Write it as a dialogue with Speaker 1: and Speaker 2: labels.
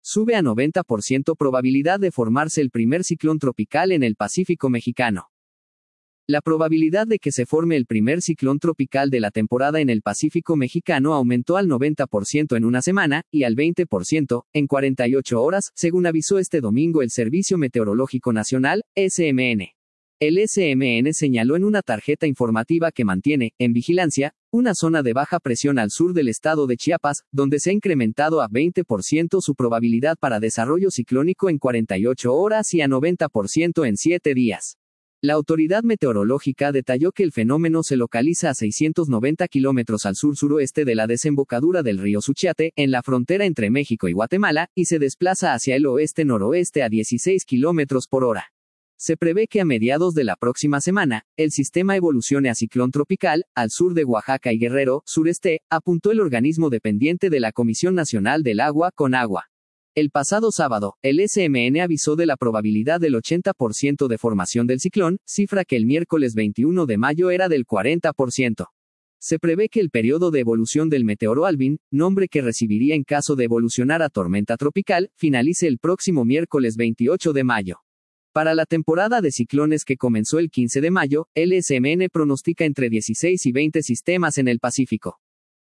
Speaker 1: Sube a 90% probabilidad de formarse el primer ciclón tropical en el Pacífico mexicano. La probabilidad de que se forme el primer ciclón tropical de la temporada en el Pacífico mexicano aumentó al 90% en una semana, y al 20% en 48 horas, según avisó este domingo el Servicio Meteorológico Nacional, SMN. El SMN señaló en una tarjeta informativa que mantiene, en vigilancia, una zona de baja presión al sur del estado de Chiapas, donde se ha incrementado a 20% su probabilidad para desarrollo ciclónico en 48 horas y a 90% en 7 días. La autoridad meteorológica detalló que el fenómeno se localiza a 690 kilómetros al sur-suroeste de la desembocadura del río Suchiate, en la frontera entre México y Guatemala, y se desplaza hacia el oeste-noroeste a 16 kilómetros por hora. Se prevé que a mediados de la próxima semana, el sistema evolucione a ciclón tropical, al sur de Oaxaca y Guerrero, sureste, apuntó el organismo dependiente de la Comisión Nacional del Agua, CONAGUA. El pasado sábado, el SMN avisó de la probabilidad del 80% de formación del ciclón, cifra que el miércoles 21 de mayo era del 40%. Se prevé que el periodo de evolución del meteoro Alvin, nombre que recibiría en caso de evolucionar a tormenta tropical, finalice el próximo miércoles 28 de mayo. Para la temporada de ciclones que comenzó el 15 de mayo, el SMN pronostica entre 16 y 20 sistemas en el Pacífico.